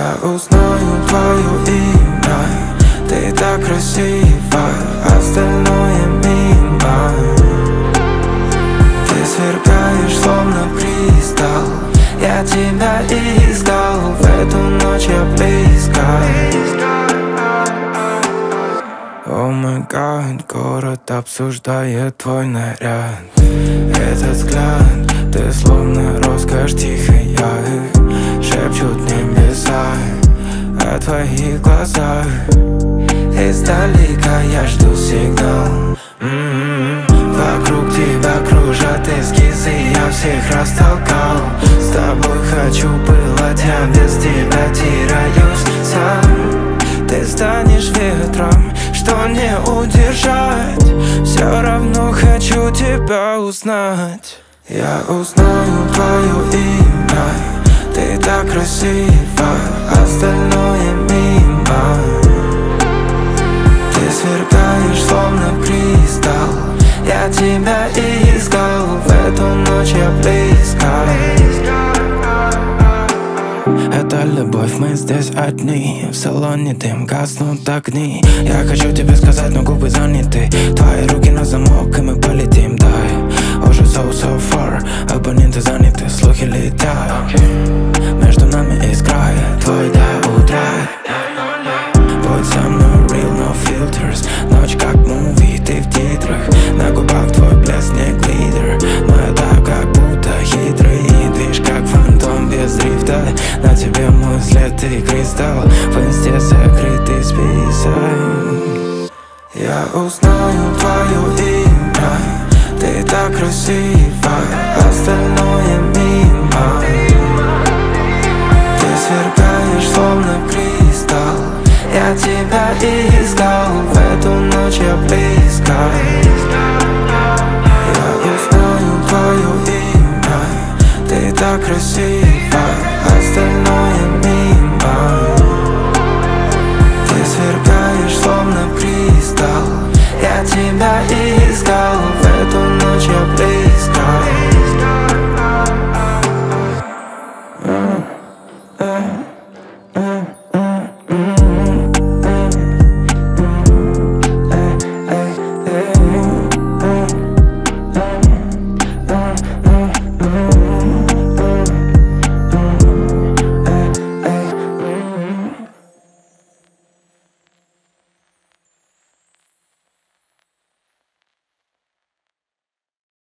Я узнаю твое имя, ты так красива, остальное мимо. Ты сверкаешь, словно кристалл, я тебя искал, в эту ночь я близко. О май гад, город обсуждает твой наряд. Этот взгляд, ты словно роскошь тихая, шепчут небеса о твоих глазах. Издалека я жду сигнал. Вокруг тебя кружат эскизы, я всех растолкал. С тобой хочу пылать, я без тебя теряюсь сам. Ты станешь ветром, что не удержать. Все равно хочу тебя узнать. Я узнаю твое имя, ты так красива, остальное мимо. Ты сверкаешь, словно кристалл, я тебя искал, в эту ночь я близко. Это любовь, мы здесь одни, в салоне дым, гаснут огни. Я хочу тебе сказать, но губы заняты. Твои руки на замок, и мы полетим, дай. Уже so far, абоненты заняты, слухи летают. Между нами искра, твой до утра. Будь со мной real, no filters. Ночь как муви, ты в титрах. На губах твой блеск, не глиттер. Но это как будто хитрый движ, как фантом без дрифта. На тебе мой след, ты кристалл, в инсте закрытый список. Я узнаю твое имя, ты так красива, остальное мимо. Ты сверкаешь, словно кристалл, я тебя искал, в эту ночь я близко. Я узнаю твое имя, ты так красива, остальное